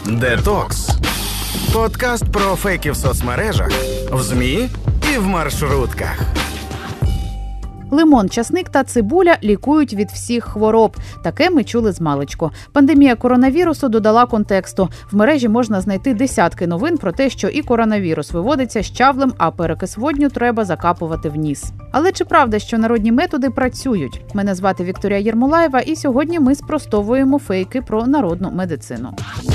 Детокс. Подкаст про фейки в соцмережах, в ЗМІ і в маршрутках. Лимон, часник та цибуля лікують від всіх хвороб. Таке ми чули змалечку. Пандемія коронавірусу додала контексту. В мережі можна знайти десятки новин про те, що і коронавірус виводиться щавлем, а перекис водню треба закапувати в ніс. Але чи правда, що народні методи працюють? Мене звати Вікторія Єрмолаєва, і сьогодні ми спростовуємо фейки про народну медицину.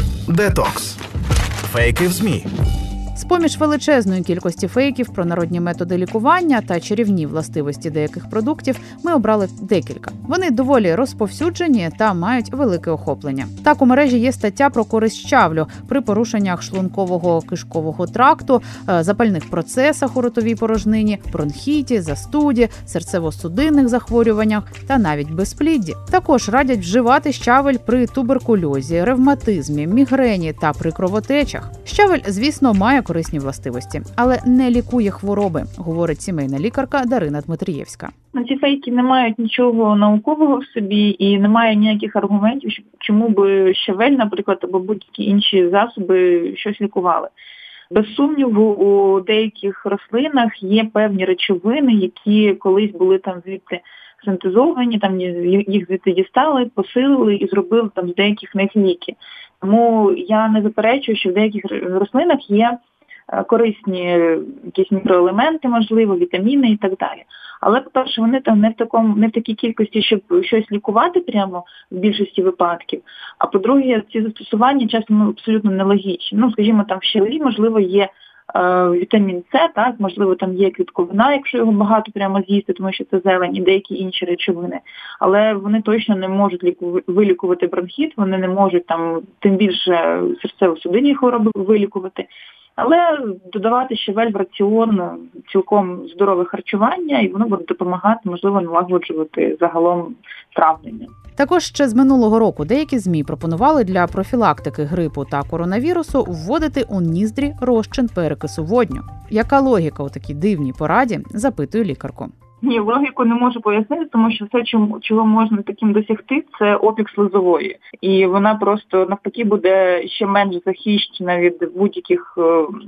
Детокс. Фейки в ЗМІ. З-поміж величезної кількості фейків про народні методи лікування та чарівні властивості деяких продуктів ми обрали декілька. Вони доволі розповсюджені та мають велике охоплення. Так, у мережі є стаття про користь щавлю при порушеннях шлунково-кишкового тракту, запальних процесах у ротовій порожнині, бронхіті, застуді, серцево-судинних захворюваннях та навіть безплідді. Також радять вживати щавель при туберкульозі, ревматизмі, мігрені та при кровотечах. Щавель, звісно, має корисні властивості, але не лікує хвороби, говорить сімейна лікарка Дарина Дмитрієвська. Ці фейки не мають нічого наукового в собі і немає ніяких аргументів, чому би щавель, наприклад, або будь-які інші засоби щось лікували. Без сумніву, у деяких рослинах є певні речовини, які колись були там звідти синтезовані, там їх звідти дістали, посилили і зробили там з деяких них ліки. Тому я не заперечую, що в деяких рослинах є корисні якісь мікроелементи, можливо, вітаміни і так далі. Але, по-перше, вони там не в такій кількості, щоб щось лікувати прямо в більшості випадків. А по-друге, ці застосування часто абсолютно нелогічні. Скажімо, там в щавлі, можливо, є вітамін С, так, можливо, там є клітковина, якщо його багато прямо з'їсти, тому що це зелень і деякі інші речовини. Але вони точно не можуть вилікувати бронхіт, вони не можуть там, тим більше серцево-судинні хвороби вилікувати. Але додавати щавель в раціон цілком здорове харчування, і воно буде допомагати, можливо, налагоджувати загалом травлення. Також ще з минулого року деякі ЗМІ пропонували для профілактики грипу та коронавірусу вводити у ніздрі розчин перекису водню. Яка логіка у такій дивній пораді, запитую лікарку. Ні, логіку не можу пояснити, тому що все, чого можна таким досягти, це опік слизової. І вона просто навпаки буде ще менш захищена від будь-яких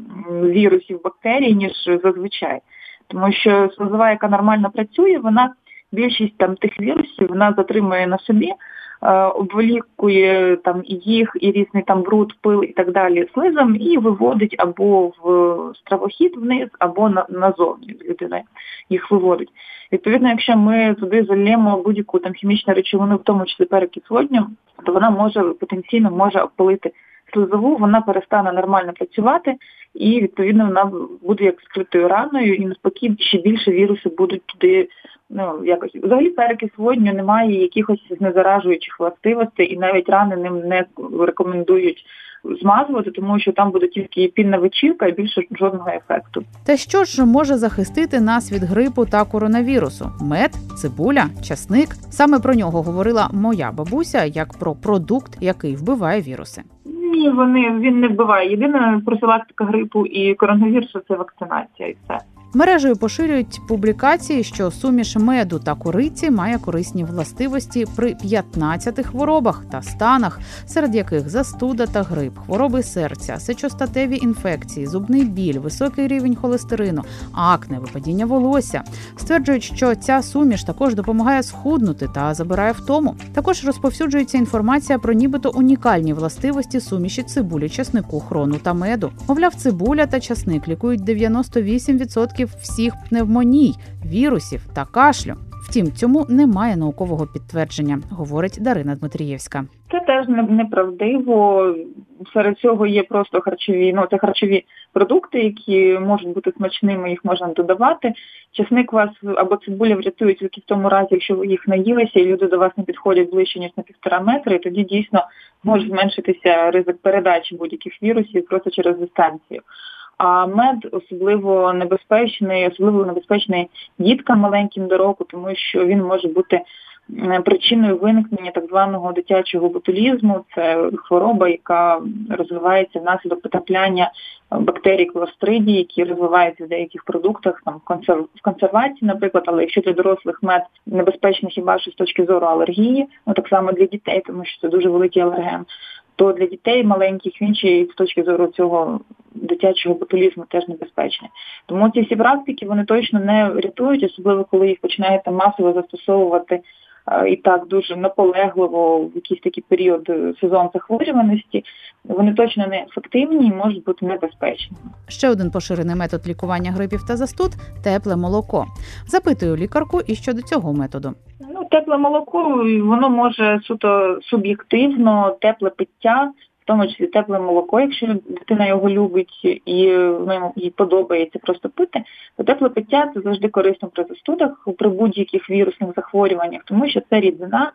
вірусів, бактерій, ніж зазвичай. Тому що слизова, яка нормально працює, вона більшість там тих вірусів вона затримує на собі, обволікує там і їх, і різний там бруд, пил і так далі слизом, і виводить або в стравохід вниз, або назовні людина їх виводить. Відповідно, якщо ми туди зальємо будь-яку там хімічну речовину, в тому числі перекис водню, то вона потенційно може обпалити слизову, вона перестане нормально працювати, і відповідно вона буде як скритою раною, і навпаки ще більше віруси будуть туди якось. Взагалі перекис водню не має якихось знезаражуючих властивостей, і навіть рани ним не рекомендують змазувати, тому що там буде тільки пінна вечірка і більше жодного ефекту. Та що ж може захистити нас від грипу та коронавірусу? Мед, цибуля, часник? Саме про нього говорила моя бабуся, як про продукт, який вбиває віруси. Ні, він не вбиває. Єдина профілактика грипу і коронавірусу – це вакцинація і все. Мережею поширюють публікації, що суміш меду та кориці має корисні властивості при 15 хворобах та станах, серед яких застуда та грип, хвороби серця, сечостатеві інфекції, зубний біль, високий рівень холестерину, акне, випадіння волосся. Стверджують, що ця суміш також допомагає схуднути та забирає втому. Також розповсюджується інформація про нібито унікальні властивості суміші цибулі, часнику, хрону та меду. Мовляв, цибуля та часник лікують 98% всіх пневмоній, вірусів та кашлю. Втім, цьому немає наукового підтвердження, говорить Дарина Дмитрієвська. Це теж неправдиво. Серед цього є просто харчові продукти, які можуть бути смачними, їх можна додавати. Часник вас або цибуля врятують тільки в тому разі, якщо ви їх наїлися і люди до вас не підходять ближче, ніж на 1,5 метри, і тоді дійсно може зменшитися ризик передачі будь-яких вірусів просто через дистанцію. А мед особливо небезпечний діткам маленьким до року, тому що він може бути причиною виникнення так званого дитячого ботулізму. Це хвороба, яка розвивається внаслідок потрапляння бактерій клостридії, які розвиваються в деяких продуктах, там в консервації, наприклад, але якщо для дорослих мед небезпечний хіба що з точки зору алергії, так само для дітей, тому що це дуже великий алерген, то для дітей маленьких він ще з точки зору цього дитячого ботулізму теж небезпечний. Тому ці всі практики, вони точно не рятують, особливо коли їх починають масово застосовувати і так дуже наполегливо в якийсь такий період сезон захворюваності. Вони точно не ефективні і можуть бути небезпечними. Ще один поширений метод лікування грипів та застуд – тепле молоко. Запитую лікарку і щодо цього методу. Тепле молоко, воно може суто суб'єктивно, тепле пиття, в тому числі тепле молоко, якщо дитина його любить і їй подобається просто пити, то тепле пиття – це завжди корисно при застудах, при будь-яких вірусних захворюваннях, тому що це рідина,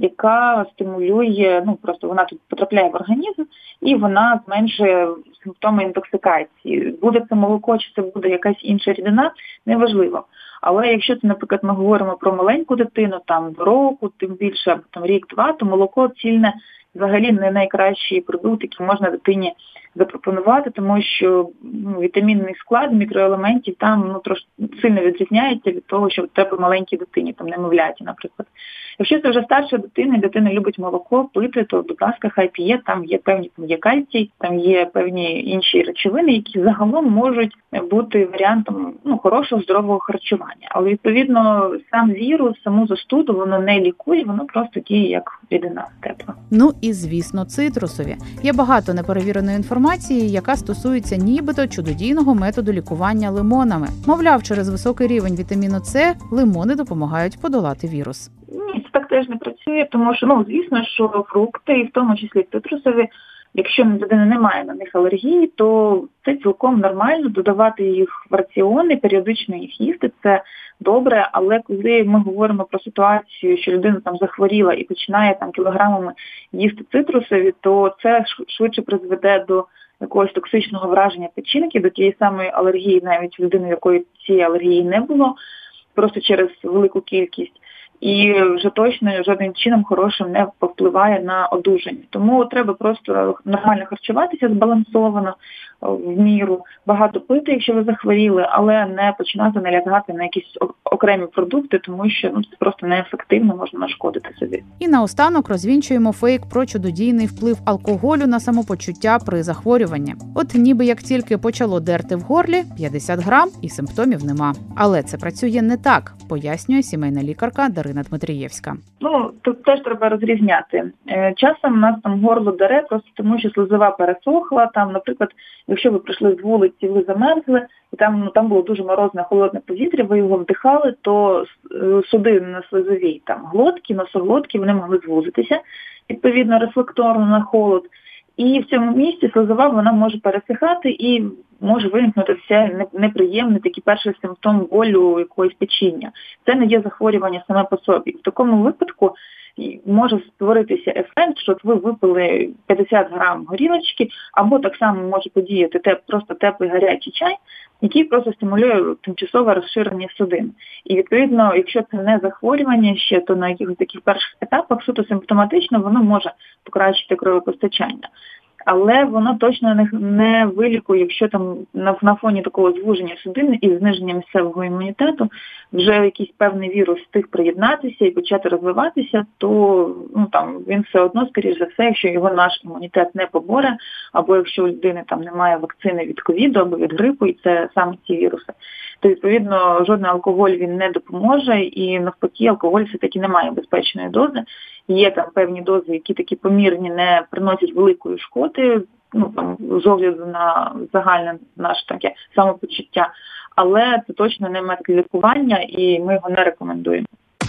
яка стимулює, просто вона тут потрапляє в організм і вона зменшує симптоми інтоксикації. Буде це молоко чи це буде якась інша рідина, неважливо. Але якщо це, наприклад, ми говоримо про маленьку дитину, там до року, тим більше там рік-два, то молоко цільне взагалі не найкращий продукт, який можна дитині запропонувати, тому що вітамінний склад мікроелементів там трошки сильно відрізняється від того, що треба маленькій дитині, там немовляті, наприклад. Якщо це вже старша дитина, і дитина любить молоко пити, то, будь ласка, хай п'є, там є кальцій, там є певні інші речовини, які загалом можуть бути варіантом хорошого, здорового харчування. Але, відповідно, сам вірус, саму застуду, воно не лікує, воно просто діє як рідина тепла. І, звісно, цитрусові. Є багато неперевіреної інформації, яка стосується нібито чудодійного методу лікування лимонами. Мовляв, через високий рівень вітаміну С лимони допомагають подолати вірус. Ні, це так теж не працює, тому що, звісно, що фрукти, і в тому числі цитрусові, якщо людина не має на них алергії, то це цілком нормально додавати їх в раціони, періодично їх їсти, це добре, але коли ми говоримо про ситуацію, що людина там захворіла і починає там кілограмами їсти цитрусові, то це швидше призведе до якогось токсичного враження печінки, до тієї самої алергії, навіть людини, в якої цієї алергії не було, просто через велику кількість. І вже точно жодним чином хорошим не повпливає на одужання. Тому треба просто нормально харчуватися, збалансовано, в міру, багато пити, якщо ви захворіли, але не починати налягати на якісь окремі продукти, тому що це просто неефективно, можна нашкодити собі. І наостанок розвінчуємо фейк про чудодійний вплив алкоголю на самопочуття при захворюванні. От ніби як тільки почало дерти в горлі, 50 грам і симптомів нема. Але це працює не так, пояснює сімейна лікарка Дарина Дмитрієвська. Тут теж треба розрізняти. Часом у нас там горло дере просто тому, що слизова пересохла, там, наприклад, якщо ви прийшли з вулиці, ви замерзли, і там було дуже морозне, холодне повітря, ви його вдихали, то судини на слизовій, там глотки, носоглотки, вони могли звузитися, відповідно, рефлекторно на холод. І в цьому місці слизова, вона може пересихати і може виникнути все неприємний такий перший симптом болю, якогось печіння. Це не є захворювання саме по собі. В такому випадку може створитися ефект, що ви випили 50 грам горілочки, або так само може подіяти просто теплий гарячий чай, який просто стимулює тимчасове розширення судин. І відповідно, якщо це не захворювання ще, то на якихось таких перших етапах суто симптоматично воно може покращити кровопостачання. Але воно точно не вилікує, якщо там на фоні такого звуження судин і зниження місцевого імунітету вже якийсь певний вірус встиг приєднатися і почати розвиватися, то він все одно, скоріш за все, якщо його наш імунітет не поборе, або якщо у людини там немає вакцини від ковіду або від грипу, і це саме ці віруси, то відповідно жодний алкоголь він не допоможе, і навпаки алкоголь все-таки не має безпечної дози. Є там певні дози, які такі помірні, не приносять великої шкоди, з огляду на загальне наше таке самопочуття, але це точно не метод лікування, і ми його не рекомендуємо.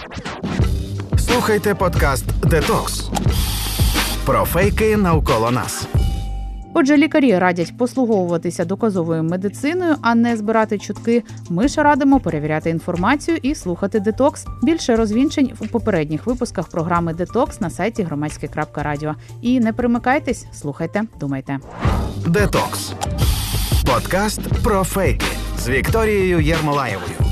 Слухайте подкаст «Детокс» про фейки навколо нас. Отже, лікарі радять послуговуватися доказовою медициною, а не збирати чутки. Ми ж радимо перевіряти інформацію і слухати «Детокс». Більше розвінчень у попередніх випусках програми «Детокс» на сайті громадське.радіо. І не примикайтесь, слухайте, думайте. «Детокс» – подкаст про фейки з Вікторією Єрмолаєвою.